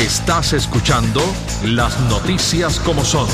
Estás escuchando Las Noticias como Son.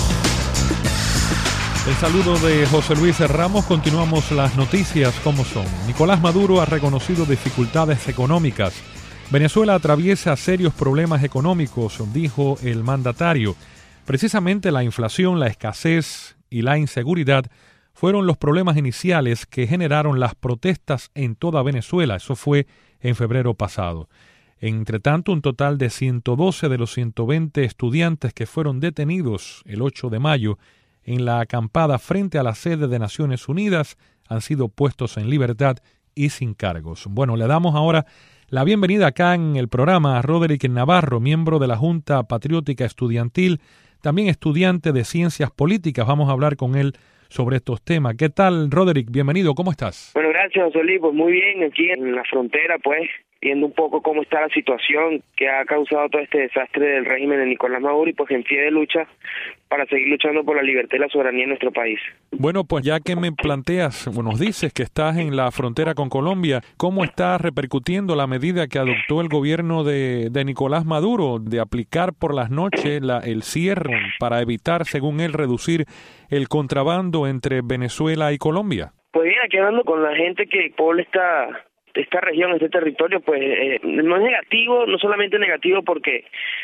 El saludo de José Luis Ramos. Continuamos las noticias como son. Nicolás Maduro ha reconocido dificultades económicas. Venezuela atraviesa serios problemas económicos, dijo el mandatario. Precisamente la inflación, la escasez y la inseguridad fueron los problemas iniciales que generaron las protestas en toda Venezuela. Eso fue en febrero pasado. Entre tanto, un total de 112 de los 120 estudiantes que fueron detenidos el 8 de mayo en la acampada frente a la sede de Naciones Unidas han sido puestos en libertad y sin cargos. Bueno, le damos ahora la bienvenida acá en el programa a Roderick Navarro, miembro de la Junta Patriótica Estudiantil, también estudiante de Ciencias Políticas. Vamos a hablar con él sobre estos temas. ¿Qué tal, Roderick? Bienvenido, ¿cómo estás? Bueno, gracias, José Luis. Pues muy bien, aquí en la frontera, pues, viendo un poco cómo está la situación que ha causado todo este desastre del régimen de Nicolás Maduro y pues en pie de lucha para seguir luchando por la libertad y la soberanía en nuestro país. Bueno, pues ya que me planteas, nos dices que estás en la frontera con Colombia, ¿cómo está repercutiendo la medida que adoptó el gobierno de Nicolás Maduro de aplicar por las noches el cierre para evitar, según él, reducir el contrabando entre Venezuela y Colombia? Pues bien, aquí hablando con la gente que pobla esta región, este territorio, pues no es negativo, no solamente negativo porque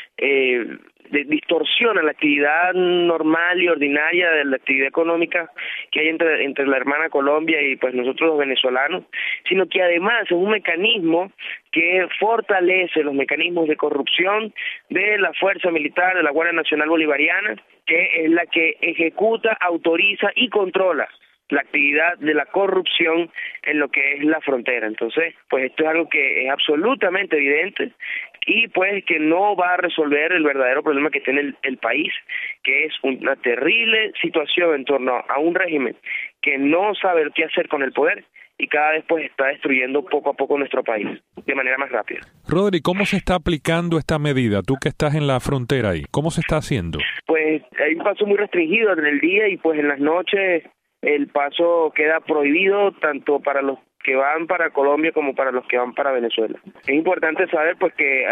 distorsiona la actividad normal y ordinaria de la actividad económica que hay entre la hermana Colombia y pues nosotros los venezolanos, sino que además es un mecanismo que fortalece los mecanismos de corrupción de la Fuerza Militar, de la Guardia Nacional Bolivariana, que es la que ejecuta, autoriza y controla la actividad de la corrupción en lo que es la frontera. Entonces, pues esto es algo que es absolutamente evidente y pues que no va a resolver el verdadero problema que tiene el país, que es una terrible situación en torno a un régimen que no sabe qué hacer con el poder y cada vez pues está destruyendo poco a poco nuestro país de manera más rápida. Rodri, ¿cómo se está aplicando esta medida? Tú que estás en la frontera ahí, ¿cómo se está haciendo? Pues hay un paso muy restringido en el día y pues en las noches el paso queda prohibido tanto para los que van para Colombia como para los que van para Venezuela. Es importante saber pues que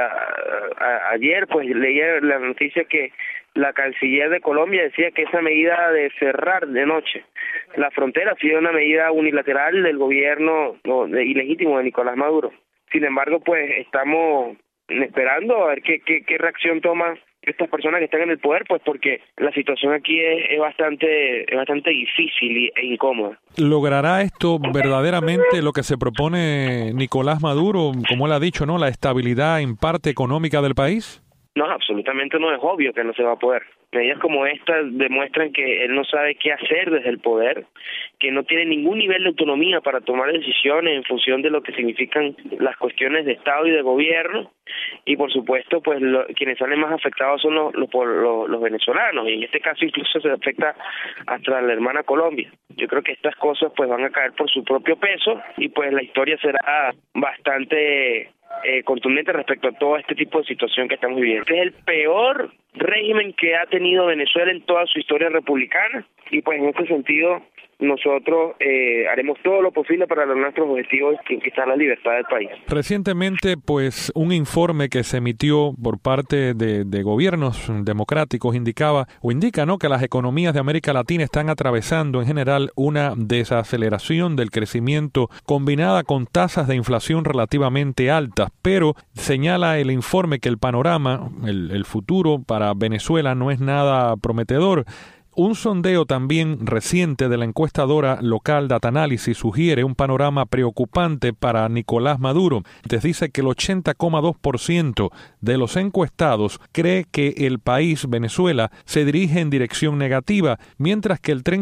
ayer pues leía la noticia que la canciller de Colombia decía que esa medida de cerrar de noche la frontera ha sido una medida unilateral del gobierno ilegítimo de Nicolás Maduro. Sin embargo, pues estamos esperando a ver qué reacción toma estas personas que están en el poder, pues porque la situación aquí es bastante difícil e incómoda. ¿Logrará esto verdaderamente lo que se propone Nicolás Maduro, como él ha dicho, ¿no? La estabilidad en parte económica del país? No, absolutamente no, es obvio que no se va a poder. Medidas como estas demuestran que él no sabe qué hacer desde el poder, que no tiene ningún nivel de autonomía para tomar decisiones en función de lo que significan las cuestiones de Estado y de gobierno, y por supuesto pues quienes salen más afectados son los venezolanos, y en este caso incluso se afecta hasta la hermana Colombia. Yo creo que estas cosas pues van a caer por su propio peso y pues la historia será bastante contundente respecto a todo este tipo de situación que estamos viviendo. Este es el peor régimen que ha tenido Venezuela en toda su historia republicana y pues en este sentido nosotros haremos todo lo posible para lograr nuestros objetivos y conquistar la libertad del país. Recientemente, pues, un informe que se emitió por parte de gobiernos democráticos indica, ¿no?, que las economías de América Latina están atravesando en general una desaceleración del crecimiento combinada con tasas de inflación relativamente altas, pero señala el informe que el panorama, el futuro para Venezuela no es nada prometedor. Un sondeo también reciente de la encuestadora local Datanálisis sugiere un panorama preocupante para Nicolás Maduro. Dice que el 80,2% de los encuestados cree que el país, Venezuela, se dirige en dirección negativa, mientras que el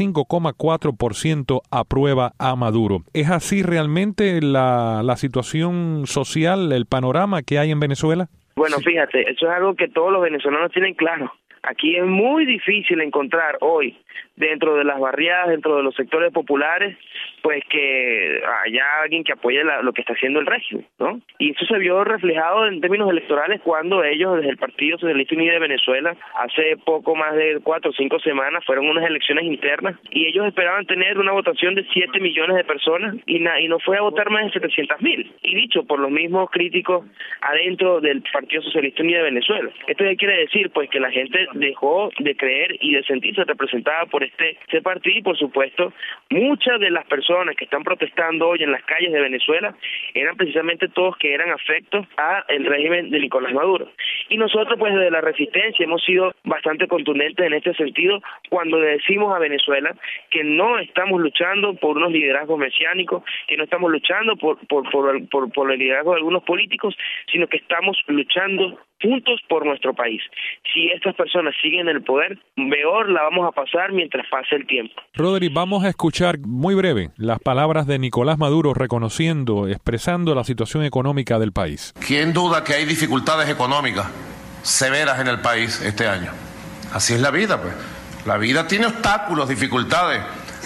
35,4% aprueba a Maduro. ¿Es así realmente la situación social, el panorama que hay en Venezuela? Bueno, fíjate, eso es algo que todos los venezolanos tienen claro. Aquí es muy difícil encontrar hoy dentro de las barriadas, dentro de los sectores populares, pues que haya alguien que apoye lo que está haciendo el régimen, ¿no? Y eso se vio reflejado en términos electorales cuando ellos, desde el Partido Socialista Unido de Venezuela, hace poco más de 4 o 5 semanas, fueron unas elecciones internas y ellos esperaban tener una votación de 7 millones de personas y no fue a votar más de 700.000. Y dicho por los mismos críticos adentro del Partido Socialista Unido de Venezuela. ¿Esto qué quiere decir? Pues que la gente dejó de creer y de sentirse representada por este partido y, por supuesto, muchas de las personas que están protestando hoy en las calles de Venezuela eran precisamente todos que eran afectos al régimen de Nicolás Maduro. Y nosotros, pues, desde la resistencia hemos sido bastante contundentes en este sentido cuando decimos a Venezuela que no estamos luchando por unos liderazgos mesiánicos, que no estamos luchando por el liderazgo de algunos políticos, sino que estamos luchando juntos por nuestro país. Si estas personas siguen en el poder, peor la vamos a pasar mientras pase el tiempo. Roderick, vamos a escuchar muy breve las palabras de Nicolás Maduro expresando la situación económica del país. ¿Quién duda que hay dificultades económicas severas en el país este año? Así es la vida, pues. La vida tiene obstáculos, dificultades,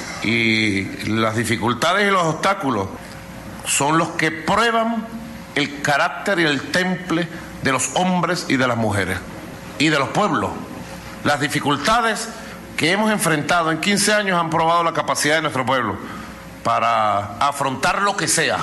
y las dificultades y los obstáculos son los que prueban el carácter y el temple de los hombres y de las mujeres y de los pueblos. Las dificultades que hemos enfrentado en 15 años han probado la capacidad de nuestro pueblo para afrontar lo que sea.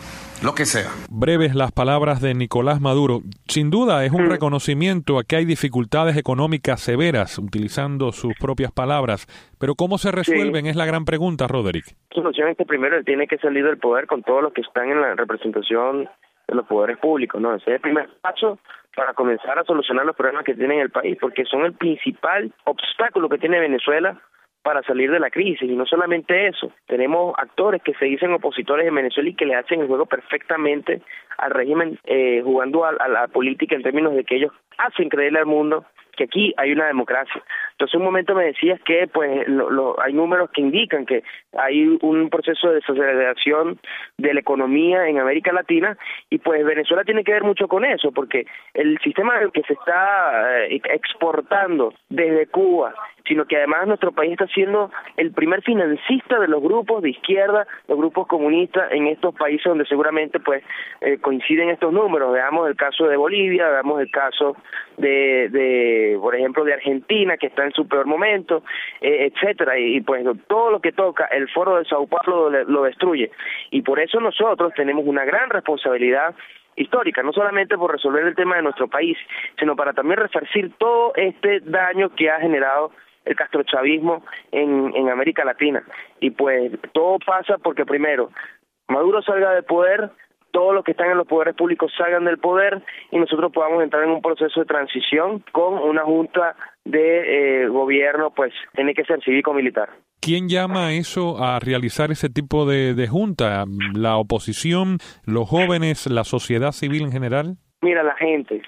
Breves las palabras de Nicolás Maduro. Sin duda es un reconocimiento a que hay dificultades económicas severas, utilizando sus propias palabras. Pero ¿cómo se resuelven? Es la gran pregunta, Roderick. La solución es que primero él tiene que salir del poder con todos los que están en la representación de los poderes públicos, ¿no? Ese es el primer paso para comenzar a solucionar los problemas que tiene el país, porque son el principal obstáculo que tiene Venezuela para salir de la crisis. Y no solamente eso, tenemos actores que se dicen opositores en Venezuela y que le hacen el juego perfectamente al régimen, jugando a la política en términos de que ellos hacen creerle al mundo que aquí hay una democracia. Entonces, un momento me decías que pues hay números que indican que hay un proceso de desaceleración de la economía en América Latina y pues Venezuela tiene que ver mucho con eso, porque el sistema que se está exportando desde Cuba, sino que además nuestro país está siendo el primer financista de los grupos de izquierda, los grupos comunistas en estos países donde seguramente pues coinciden estos números. Veamos el caso de Bolivia, veamos el caso de por ejemplo de Argentina, que está en su peor momento, etcétera, y pues todo lo que toca el Foro de Sao Paulo lo destruye, y por eso nosotros tenemos una gran responsabilidad histórica, no solamente por resolver el tema de nuestro país, sino para también resarcir todo este daño que ha generado el castrochavismo en América Latina. Y pues todo pasa porque primero Maduro salga del poder, todos los que están en los poderes públicos salgan del poder y nosotros podamos entrar en un proceso de transición con una junta de gobierno, pues tiene que ser cívico-militar. ¿Quién llama a eso, a realizar ese tipo de junta? ¿La oposición, los jóvenes, la sociedad civil en general? Mira, la gente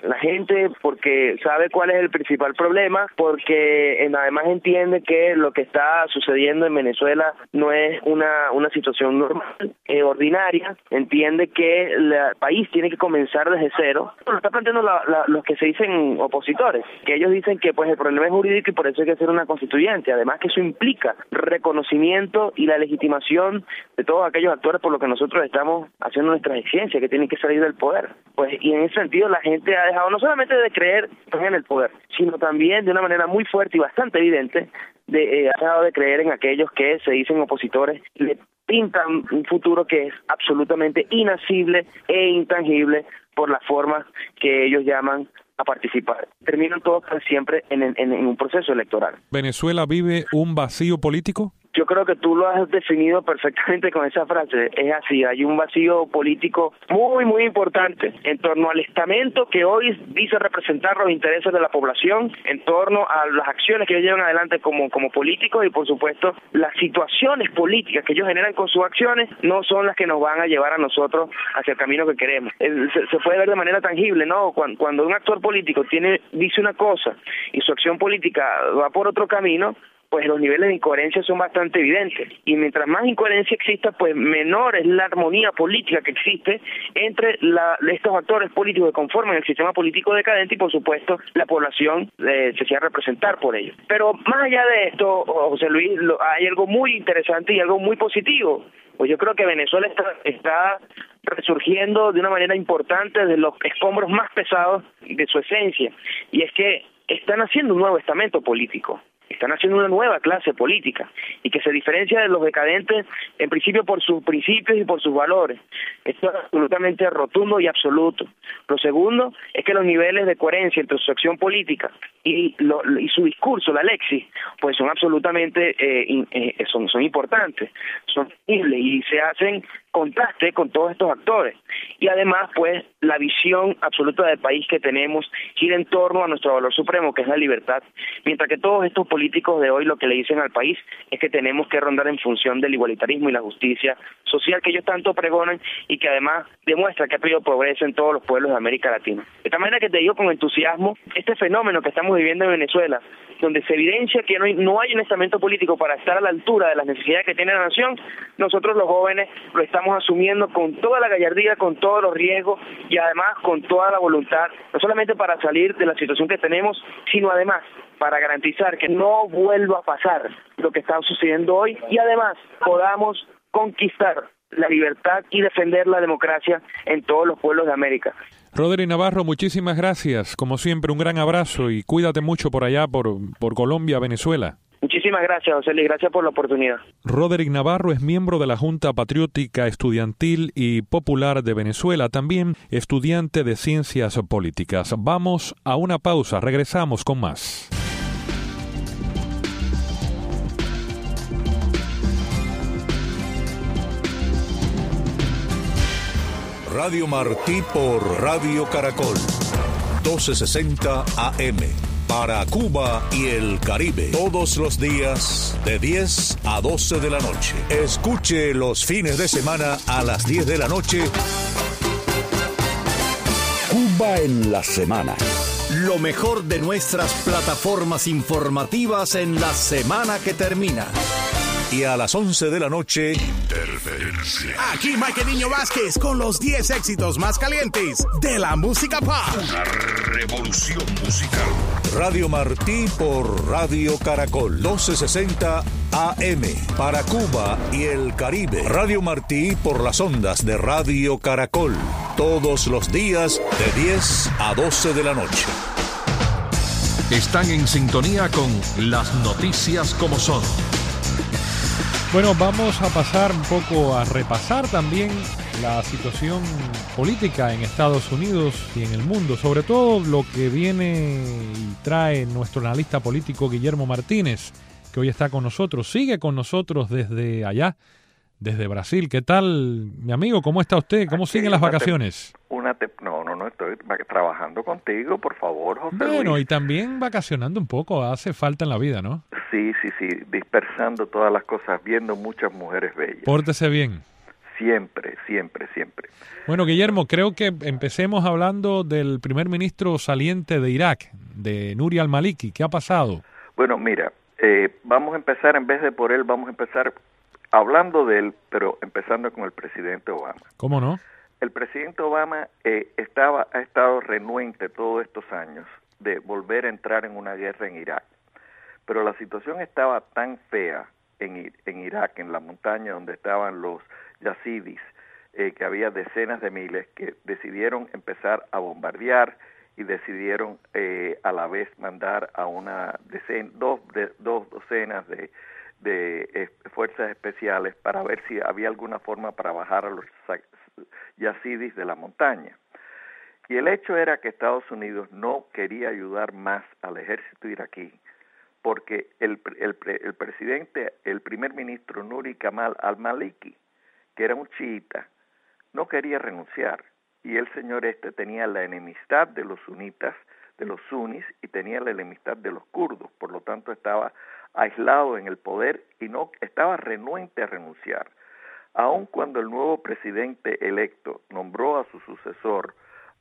porque sabe cuál es el principal problema, porque además entiende que lo que está sucediendo en Venezuela no es una situación normal, ordinaria, entiende que el país tiene que comenzar desde cero. Lo está planteando los que se dicen opositores, que ellos dicen que pues el problema es jurídico y por eso hay que hacer una constituyente, además que eso implica reconocimiento y la legitimación de todos aquellos actores por lo que nosotros estamos haciendo nuestra exigencia, que tienen que salir del poder. Pues y en ese sentido la gente ha dejado no solamente de creer en el poder, sino también de una manera muy fuerte y bastante evidente ha dejado de creer en aquellos que se dicen opositores, le pintan un futuro que es absolutamente inasible e intangible por las formas que ellos llaman a participar. Terminan todos siempre en un proceso electoral. ¿Venezuela vive un vacío político? Yo creo que tú lo has definido perfectamente con esa frase. Es así, hay un vacío político muy, muy importante en torno al estamento que hoy dice representar los intereses de la población, en torno a las acciones que ellos llevan adelante como políticos y, por supuesto, las situaciones políticas que ellos generan con sus acciones no son las que nos van a llevar a nosotros hacia el camino que queremos. Se puede ver de manera tangible, ¿no? Cuando un actor político dice una cosa y su acción política va por otro camino, pues los niveles de incoherencia son bastante evidentes. Y mientras más incoherencia exista, pues menor es la armonía política que existe entre estos actores políticos que conforman el sistema político decadente y, por supuesto, la población se hacía representar por ellos. Pero más allá de esto, José Luis, hay algo muy interesante y algo muy positivo. Pues yo creo que Venezuela está resurgiendo de una manera importante de los escombros más pesados de su esencia, y es que están haciendo un nuevo estamento político. Están haciendo una nueva clase política y que se diferencia de los decadentes en principio por sus principios y por sus valores. Esto es absolutamente rotundo y absoluto. Lo segundo es que los niveles de coherencia entre su acción política y su discurso, la lexis, pues son absolutamente son importantes, son visibles y se hacen contraste con todos estos actores. Y además, pues, la visión absoluta del país que tenemos gira en torno a nuestro valor supremo, que es la libertad. Mientras que todos estos políticos de hoy lo que le dicen al país es que tenemos que rondar en función del igualitarismo y la justicia social que ellos tanto pregonan y que además demuestra que ha habido progreso en todos los pueblos de América Latina. De esta manera que te digo con entusiasmo, este fenómeno que estamos viviendo en Venezuela, donde se evidencia que no hay un estamento político para estar a la altura de las necesidades que tiene la nación, nosotros los jóvenes lo estamos asumiendo con toda la gallardía, con todos los riesgos y además con toda la voluntad, no solamente para salir de la situación que tenemos, sino además para garantizar que no vuelva a pasar lo que está sucediendo hoy y además podamos conquistar la libertad y defender la democracia en todos los pueblos de América. Roderick Navarro, muchísimas gracias. Como siempre, un gran abrazo y cuídate mucho por allá, por Colombia, Venezuela. Muchísimas gracias, José Luis. Gracias por la oportunidad. Roderick Navarro es miembro de la Junta Patriótica Estudiantil y Popular de Venezuela, también estudiante de Ciencias Políticas. Vamos a una pausa, regresamos con más. Radio Martí por Radio Caracol, 1260 AM. Para Cuba y el Caribe, todos los días de 10 a 12 de la noche. Escuche los fines de semana a las 10 de la noche. Cuba en la semana. Lo mejor de nuestras plataformas informativas en la semana que termina. Y a las 11 de la noche, Interferencia. Aquí Mike Niño Vázquez con los 10 éxitos más calientes de la música pop. Una revolución musical. Radio Martí por Radio Caracol, 1260 AM. Para Cuba y el Caribe. Radio Martí por las ondas de Radio Caracol. Todos los días de 10 a 12 de la noche. Están en sintonía con las noticias como son. Bueno, vamos a pasar un poco a repasar también la situación política en Estados Unidos y en el mundo, sobre todo lo que viene y trae nuestro analista político Guillermo Martínez, que hoy está con nosotros, sigue con nosotros desde allá, desde Brasil. ¿Qué tal, mi amigo? ¿Cómo está usted? ¿Cómo siguen las vacaciones? No, estoy trabajando contigo, por favor, José Bueno, Luis. Y también vacacionando un poco, hace falta en la vida, ¿no? Sí, dispersando todas las cosas, viendo muchas mujeres bellas. Pórtese bien. Siempre. Bueno, Guillermo, creo que empecemos hablando del primer ministro saliente de Irak, de Nuri al-Maliki. ¿Qué ha pasado? Bueno, mira, vamos a empezar, en vez de por él, vamos a empezar hablando de él, pero empezando con el presidente Obama. ¿Cómo no? El presidente Obama ha estado renuente todos estos años de volver a entrar en una guerra en Irak. Pero la situación estaba tan fea en Irak, en la montaña donde estaban los yazidis, que había decenas de miles, que decidieron empezar a bombardear y decidieron a la vez mandar a dos docenas de fuerzas especiales para ver si había alguna forma para bajar a los yazidis de la montaña. Y el hecho era que Estados Unidos no quería ayudar más al ejército iraquí, porque el primer ministro Nuri Kamal al-Maliki, que era un chiita, no quería renunciar, y el señor tenía la enemistad de los sunitas, de los sunis, y tenía la enemistad de los kurdos, por lo tanto estaba aislado en el poder y no estaba renuente a renunciar. Aun cuando el nuevo presidente electo nombró a su sucesor,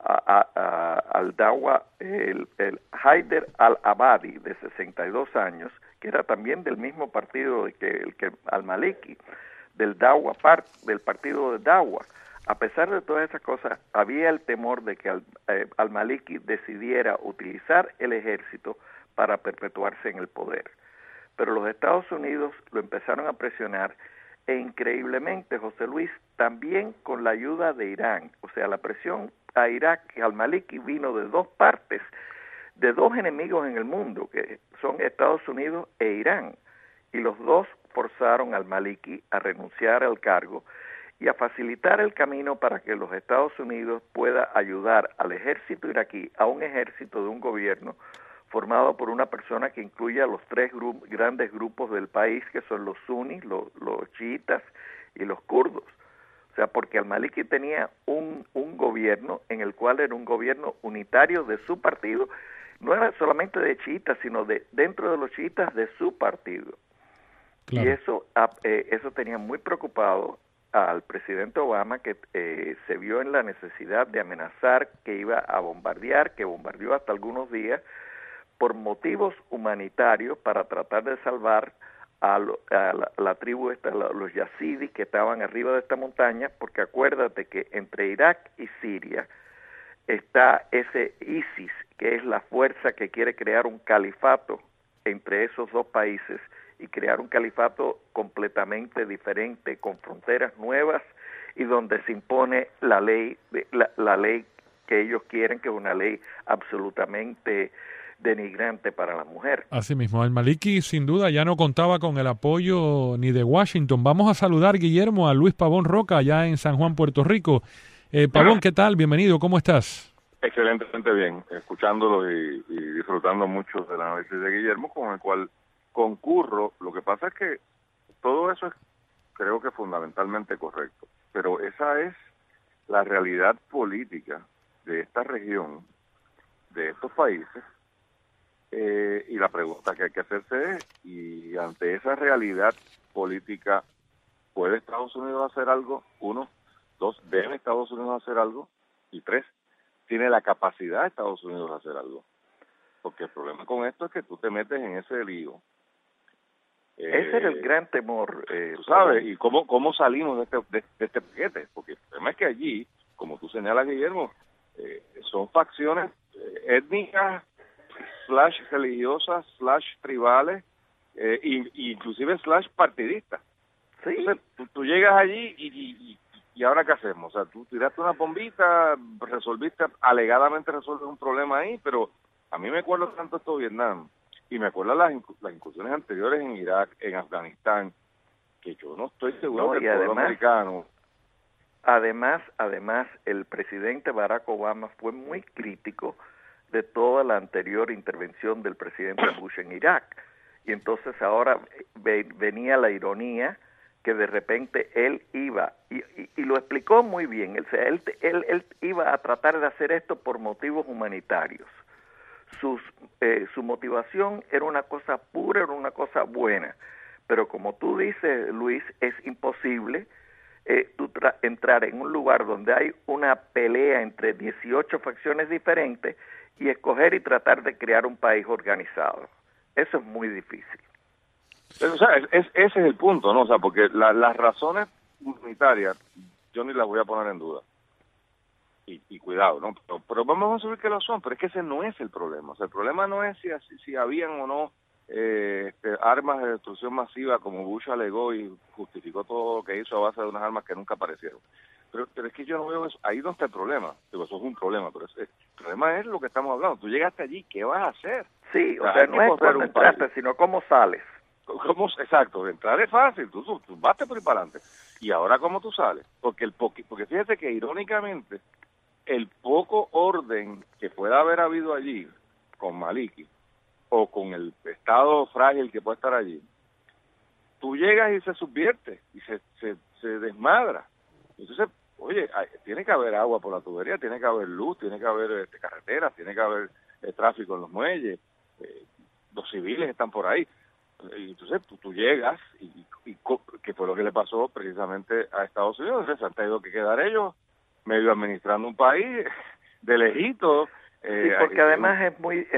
al Dawa, el Haider al-Abadi, de 62 años, que era también del mismo partido que al-Maliki, del partido de Dawa. A pesar de todas esas cosas, había el temor de que al-Maliki decidiera utilizar el ejército para perpetuarse en el poder. Pero los Estados Unidos lo empezaron a presionar, e increíblemente, José Luis, también con la ayuda de Irán. O sea, la presión a Irak, al-Maliki, vino de dos partes, de dos enemigos en el mundo, que son Estados Unidos e Irán. Y los dos forzaron al Maliki a renunciar al cargo y a facilitar el camino para que los Estados Unidos pueda ayudar al ejército iraquí, a un ejército de un gobierno formado por una persona que incluye a los tres grandes grupos del país, que son los sunis, los chiitas y los kurdos. O sea, porque al-Maliki tenía un gobierno en el cual era un gobierno unitario de su partido, no era solamente de chiitas, sino dentro de los chiitas de su partido. Claro. Y eso tenía muy preocupado al presidente Obama, que se vio en la necesidad de amenazar que iba a bombardear, que bombardeó hasta algunos días, por motivos humanitarios, para tratar de salvar a la tribu los yazidis que estaban arriba de esta montaña, porque acuérdate que entre Irak y Siria está ese ISIS, que es la fuerza que quiere crear un califato entre esos dos países y crear un califato completamente diferente, con fronteras nuevas y donde se impone la ley que ellos quieren, que es una ley absolutamente denigrante para la mujer. Así mismo, al-Maliki sin duda ya no contaba con el apoyo ni de Washington. Vamos a saludar, Guillermo, a Luis Pavón Roca, allá en San Juan, Puerto Rico. Pavón, ¿qué tal? Bienvenido, ¿cómo estás? Excelentemente bien, escuchándolo y disfrutando mucho del análisis de Guillermo, con el cual concurro. Lo que pasa es que todo eso es, creo que fundamentalmente correcto, pero esa es la realidad política de esta región, de estos países, y la pregunta que hay que hacerse es, y ante esa realidad política, ¿puede Estados Unidos hacer algo? 1, 2, ¿debe Estados Unidos hacer algo? Y 3, ¿tiene la capacidad de Estados Unidos de hacer algo? Porque el problema con esto es que tú te metes en ese lío. Ese era el gran temor. Tú sabes, y cómo salimos de este paquete, porque el problema es que allí, como tú señalas, Guillermo, son facciones étnicas, / religiosas, / tribales, inclusive / partidistas. Sí. Entonces, tú llegas allí y ¿ahora qué hacemos? O sea, tú tiraste una bombita, alegadamente resuelves un problema ahí, pero a mí me acuerdo tanto esto de Vietnam, y me acuerdo las incursiones anteriores en Irak, en Afganistán, que yo no estoy seguro que el pueblo americano... Además, el presidente Barack Obama fue muy crítico de toda la anterior intervención del presidente Bush en Irak. Y entonces ahora venía la ironía que de repente él iba, y lo explicó muy bien, él iba a tratar de hacer esto por motivos humanitarios. Su motivación era una cosa pura, era una cosa buena, pero como tú dices, Luis, es imposible entrar en un lugar donde hay una pelea entre 18 facciones diferentes y escoger y tratar de crear un país organizado. Eso es muy difícil. Pero, o sea, ese es el punto, ¿no? O sea, porque las razones humanitarias yo ni las voy a poner en duda. Y cuidado, ¿no? Pero vamos a asumir que lo son, pero es que ese no es el problema. O sea, el problema no es si habían o no armas de destrucción masiva, como Bush alegó y justificó todo lo que hizo a base de unas armas que nunca aparecieron. Pero es que yo no veo eso. Ahí no está el problema. Digo, eso es un problema, pero el problema es lo que estamos hablando. Tú llegaste allí, ¿qué vas a hacer? Sí, o sea, no es cuando entraste, sino cómo sales. Exacto, entrar es fácil, tú vas por ahí para adelante. Y ahora, ¿cómo tú sales? Porque fíjate que irónicamente, el poco orden que pueda haber habido allí con Maliki, o con el estado frágil que puede estar allí, tú llegas y se subvierte, y se desmadra. Entonces, oye, tiene que haber agua por la tubería, tiene que haber luz, tiene que haber carreteras, tiene que haber tráfico en los muelles, los civiles están por ahí. Y entonces tú llegas, y que fue lo que le pasó precisamente a Estados Unidos. Entonces se han tenido que quedar ellos medio administrando un país de lejito. Sí, porque además es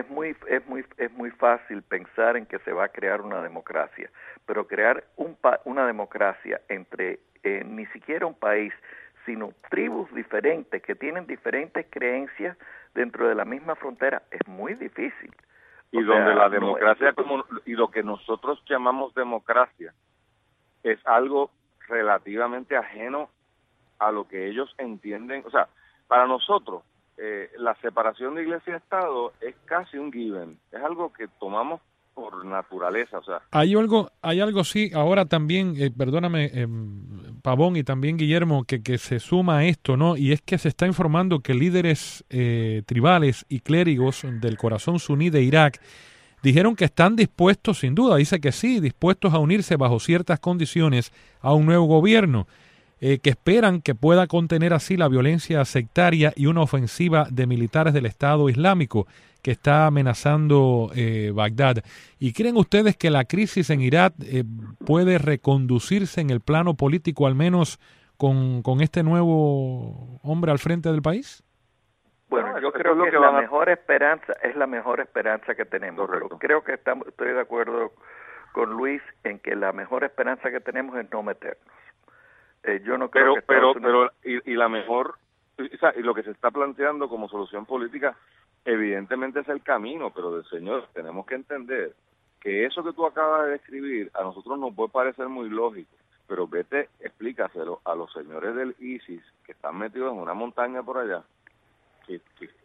muy fácil pensar en que se va a crear una democracia, pero crear una democracia entre ni siquiera un país, sino tribus diferentes que tienen diferentes creencias dentro de la misma frontera es muy difícil. Y donde la democracia y lo que nosotros llamamos democracia es algo relativamente ajeno a lo que ellos entienden. O sea, para nosotros la separación de iglesia y Estado es casi un given, es algo que tomamos por naturaleza. O sea, hay algo sí, ahora también, perdóname, Pavón y también Guillermo, que se suma a esto, ¿no? Y es que se está informando que líderes tribales y clérigos del corazón suní de Irak dijeron que están dispuestos, sin duda, dice que sí, dispuestos a unirse bajo ciertas condiciones a un nuevo gobierno, que esperan que pueda contener así la violencia sectaria y una ofensiva de militares del Estado Islámico que está amenazando Bagdad. ¿Y creen ustedes que la crisis en Irak puede reconducirse en el plano político, al menos con este nuevo hombre al frente del país? Bueno, yo creo que la mejor esperanza que tenemos. Pero creo que estoy de acuerdo con Luis en que la mejor esperanza que tenemos es no meternos. Yo no creo y la mejor, o sea, y lo que se está planteando como solución política evidentemente es el camino, pero señor, tenemos que entender que eso que tú acabas de describir a nosotros nos puede parecer muy lógico, pero vete, explícaselo a los señores del ISIS que están metidos en una montaña por allá, que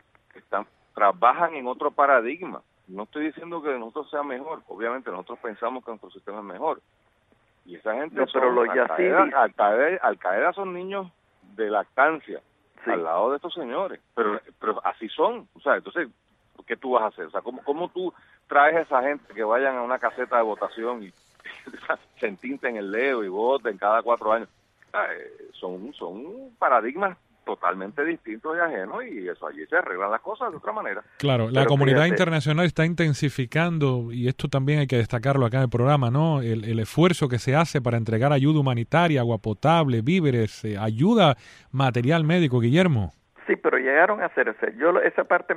trabajan en otro paradigma. No estoy diciendo que nosotros sea mejor, obviamente nosotros pensamos que nuestro sistema es mejor. Y esa gente, pero los yazidis, Al-Qaeda son niños de lactancia, sí, al lado de estos señores, pero así son. O sea, entonces, ¿qué tú vas a hacer? O sea, ¿cómo tú traes a esa gente que vayan a una caseta de votación y se entinten el dedo y voten cada 4 años? Son paradigmas totalmente distintos y ajenos, y eso allí se arreglan las cosas de otra manera. Claro, la comunidad internacional está intensificando, y esto también hay que destacarlo acá en el programa, ¿no? El esfuerzo que se hace para entregar ayuda humanitaria, agua potable, víveres, ayuda material médico, Guillermo. Sí, pero llegaron a hacer eso. Yo esa parte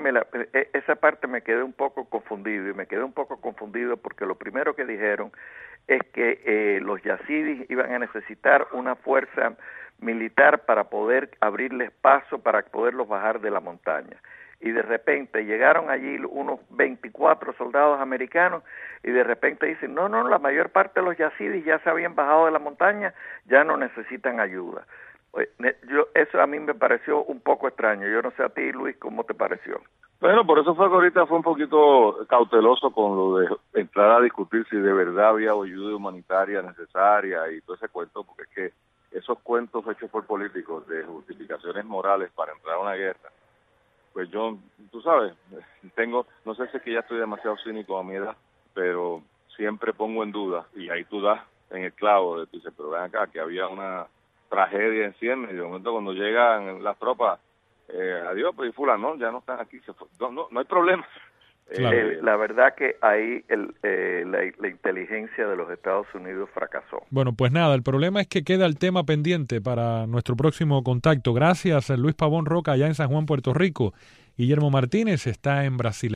me quedé un poco confundido, porque lo primero que dijeron es que los yazidis iban a necesitar una fuerza militar para poder abrirles paso, para poderlos bajar de la montaña. Y de repente llegaron allí unos 24 soldados americanos y de repente dicen, no, la mayor parte de los yazidis ya se habían bajado de la montaña, ya no necesitan ayuda. Eso a mí me pareció un poco extraño. Yo no sé a ti, Luis, ¿cómo te pareció? Bueno, por eso fue que ahorita fue un poquito cauteloso con lo de entrar a discutir si de verdad había ayuda humanitaria necesaria y todo ese cuento, porque es que esos cuentos hechos por políticos de justificaciones morales para entrar a una guerra, pues yo, tú sabes, no sé si es que ya estoy demasiado cínico a mi edad, pero siempre pongo en duda, y ahí tú das en el clavo, de dices, pero ven acá, que había una tragedia en ciernes, y de momento cuando llegan las tropas, adiós, pues y fulano, ya no están aquí, no hay problema. Claro. La verdad que ahí la inteligencia de los Estados Unidos fracasó. Bueno, pues nada, el problema es que queda el tema pendiente para nuestro próximo contacto. Gracias, Luis Pavón Roca, allá en San Juan, Puerto Rico. Guillermo Martínez está en Brasil.